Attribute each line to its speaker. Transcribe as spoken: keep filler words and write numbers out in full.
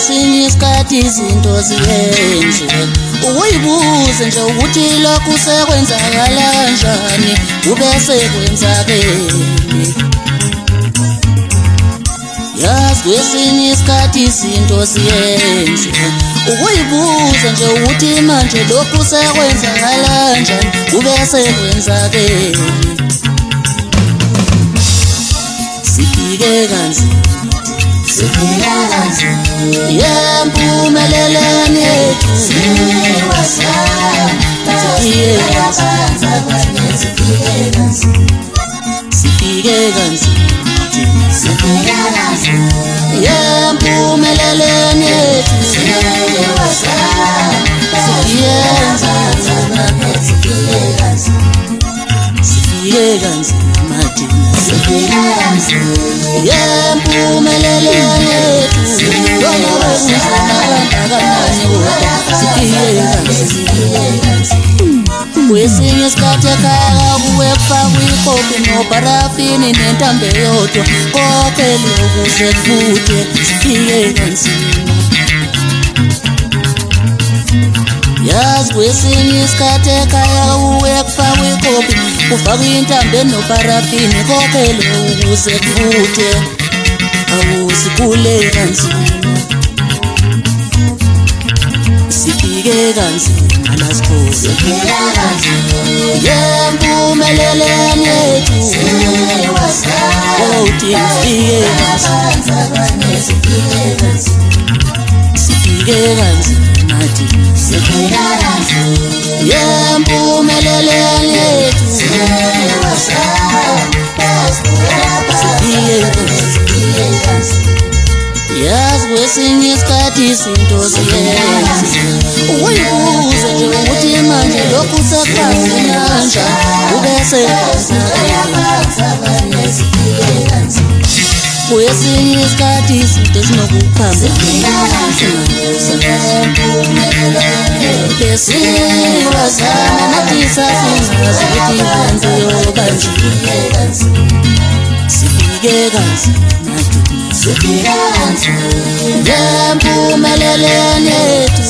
Speaker 1: kwesinye isikhathi izinto ziyenziwe uyibuze nje ukuthi lokhu sekwenzakala kanjani ube sekwenzakele. Yazi kwesinye isikhathi izinto ziyenziwe uyibuze nje ukuthi manje lokhu sekwenzakala kanjani ube sekwenzakele. Sifike kanzima Sifika kanzima yempumeleleni yethu Sifike kanzima yempumeleleni yethu Sifike kanzima yempumeleleni yethu kwesinye isikhathi ekhaya kuwe kufakwa ikopi noparafini nentambo eyodwa konke lokhu sekufuthe sifike kanzima. Yazi kwesinye isikhathi ekhaya kuwe kufakwa ikopi kufakwa intambo enoparafini konke lokhu sekufuthe awusikule kanzima. Sifike kanzima lasikhoze yempumeleleni yethu Oti sifike kanzima yempumeleleni yethu Yazi kwesinye isikhathi izinto ziyenziwe uyibuze nje ukuthi manje lokhu sekufakwe kanjani ube sekwenzakele. Kwesinye isikhathi izinto zinokukhamba besizama nathi sasingazi ukuthi kwenziwe kanje. Sifike kanzima yempumeleleni yethu